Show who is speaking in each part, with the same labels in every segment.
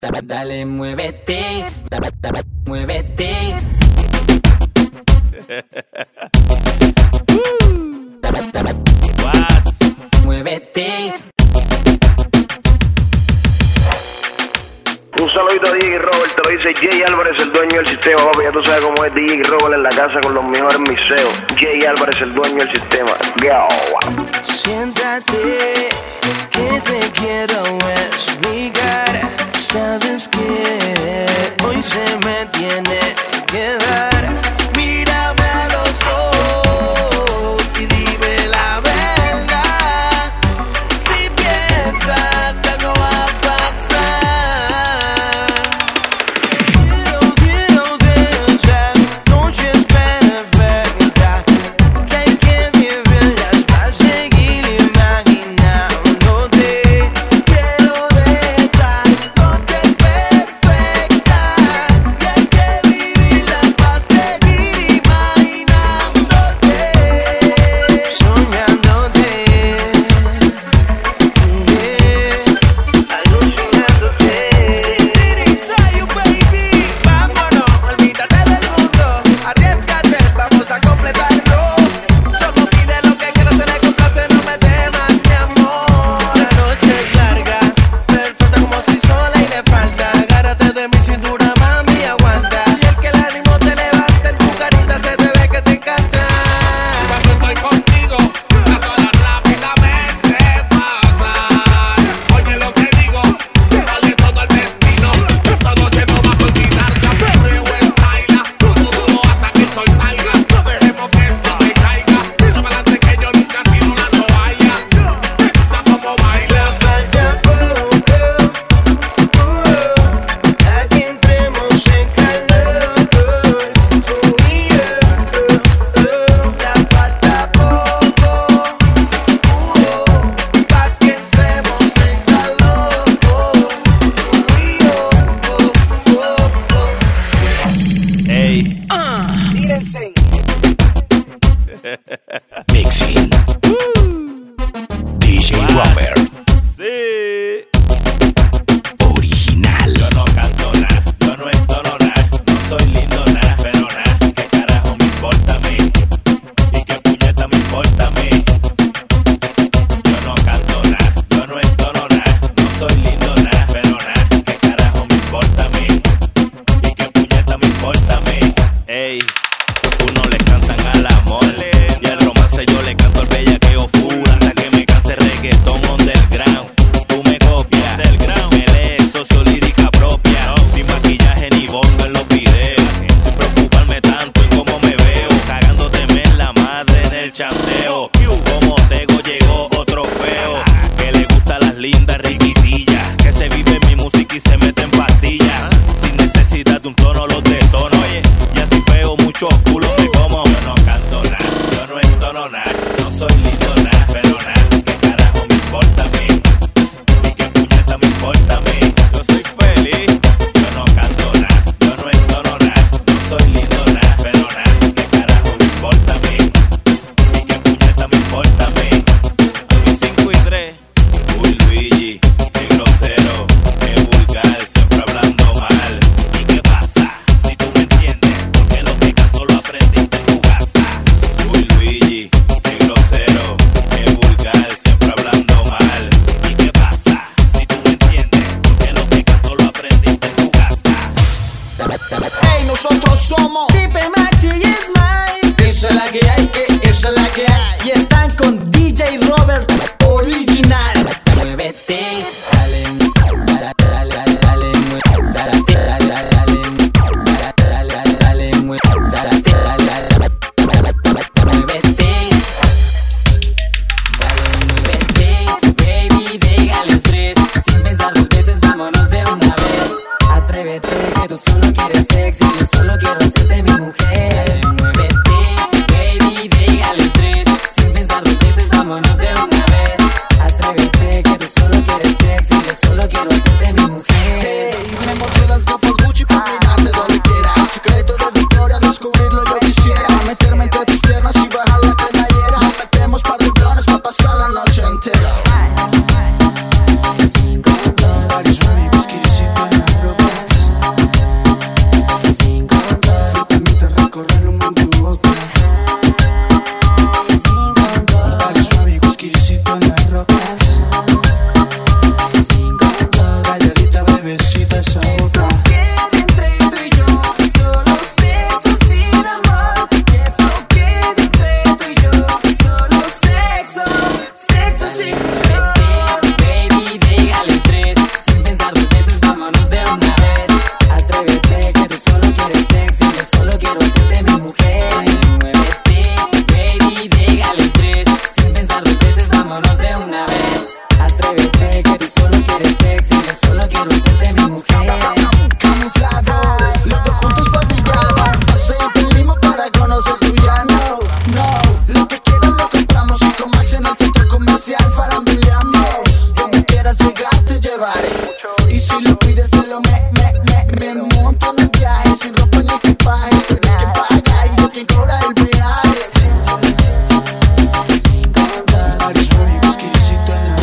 Speaker 1: Dale, muévete, muévete. Muévete.
Speaker 2: Un saludito a DJ Robert, te lo dice Jay Álvarez, el dueño del sistema, papi. Ya tú sabes cómo es DJ Robert en la casa con los mejores miseos. Jay Álvarez, el dueño del sistema. Go.
Speaker 3: Siéntate, que te quiero explicar. Sabes que hoy se me tiene que dar. Mírame a los ojos y dime la verdad. Si piensas que algo va a pasar, quiero que esa noche es perfecta, que hay que vivirlas para seguir imaginándote. Quiero de esa noche perfecta, que hay que vivirlas para seguir imaginándote, soñándote, alucinándote. Sin ensayo, baby, vámonos, olvídate del mundo, arriésgate, vamos a completarlo. Solo pide lo que quieras, se le complace, no me temas, mi amor. La noche es larga, perfecta como si sola y le falta. Agárrate de mi cintura, mami, aguanta. Y el que el ánimo te levante, en tu carita se te ve que te encanta.
Speaker 4: Cuando estoy contigo, las horas rápidamente pasan. Oye lo que digo, vale todo el destino. Esta noche no vas a olvidarla. Perreo en baila, duro hasta que el sol salga. Dejemos que esto se caiga. Tira para adelante que yo nunca tiro una toalla. Me gusta cómo bailas.
Speaker 3: Falta poco, a que entremos en calor, tú y yo. Ya falta poco, pa' que entremos en calor, tú y yo.
Speaker 5: Ey,
Speaker 3: Tírense.
Speaker 5: mixing. DJ Robert,
Speaker 6: Sí.
Speaker 5: original.
Speaker 6: Yo no canto nada, yo no entono nada, no soy lindo nada, pero nada, ¿qué carajo me importa a mí? ¿Y qué puñeta me importa a mí? Yo no canto nada, yo no entono nada, no soy lindo nada, pero nada, ¿qué carajo me importa a mí? ¿Y qué puñeta me importa a mí? Ey, uno le cantan al amor y al romance yo le canto al bellaqueo full hasta que me canse reggaetón underground. Tú me copias del ground, me lees sociolírica propia, sin maquillaje ni bomba en los videos, sin preocuparme tanto en cómo me veo, cagándoteme en la madre en el chanteo. Como Tego llegó otro feo, que le gusta las lindas riquitillas, que se vive en mi música y se mete en pastillas, sin necesidad de un tono los detono. Oye, y así feo muchos culos me como. Yo no canto nada, yo no entono nada, no soy lindo nada, pero nada, ¿qué carajo me importa a mí? ¿Y qué puñeta me importa a mí? Yo soy feliz, yo no canto nada, yo no entono nada, no soy lindo nada, pero nada, ¿qué carajo me importa a mí? ¿Y qué puñeta me importa a mí? A mí 5 y 3, uy Luigi, qué grosero, qué vulgar, siempre hablando mal. ¿Y qué pasa? Si tú me entiendes, porque lo que canto lo aprendiste en tu casa. Uy Luigi, qué grosero, qué vulgar, siempre hablando mal. ¿Y qué pasa? Si tú me entiendes, porque lo que canto lo aprendiste en tu casa.
Speaker 5: Ey, nosotros somos
Speaker 1: Pipe Maxi y Smile. Esa es la que hay, esa es la que hay. Y están con DJ Robert original. Muévete, dale, dale, dale, dale, muévete, dale, dale, dale, dale, dale, muévete, dale, dale, dale, muévete. Dale, muévete, baby, déjale estrés. Sin pensar 2 veces, vámonos de una vez. Atrévete, que tú solo quieres sexy, yo solo quiero hacerte mi mujer. Muévete, baby, déjale estrés. Sin pensar 2 veces, vámonos de una vez. Atrévete, que tú solo quieres sexy, yo solo quiero hacerte mi mujer.
Speaker 7: Me mostré las gafas Gucci para mirarte donde quiera. Secreto de victoria, descubrirlo yo quisiera. Meterme entre tus piernas y bajar la cremallera. Metemos par de drones para pasar la noche entera.
Speaker 1: Sin control.
Speaker 7: Varios baby, exquisito. Camuflado, los dos juntos pa' brillar. Un paseíto en Lima para conocer tu llano. No, lo que quieras lo compramos. Y con Max en el centro comercial faranduleamos. Donde quieras llegar te llevaré. Y si lo pides te lo me monto en el viaje. Sin ropa ni equipaje. Tú eres quien paga y yo quien cobra el viaje. Varios rollos exquisito en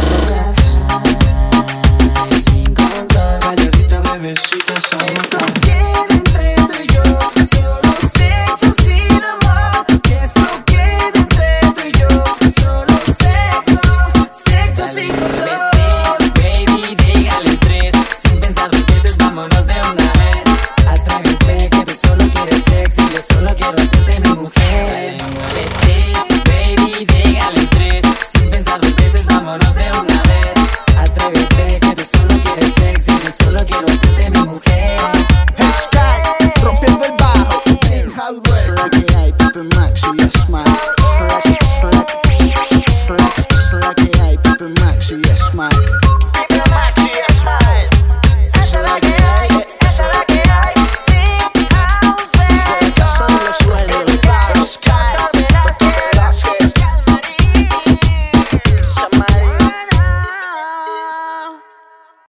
Speaker 7: las rocas. Calladita bebecita sabrosa.
Speaker 1: Queda entre tú y yo, solo sexo sin amor. Esto queda entre tú y yo, solo sexo sin control. Baby, deja el estrés, sin pensar dos veces, vámonos de una vez. Atrévete que tú solo quieres sexo y yo solo quiero hacerte mi mujer. Muévete, baby, deja el estrés, sin pensar dos veces, vámonos de una vez. Atrévete que tú solo quieres sexo y yo solo quiero hacerte mi mujer.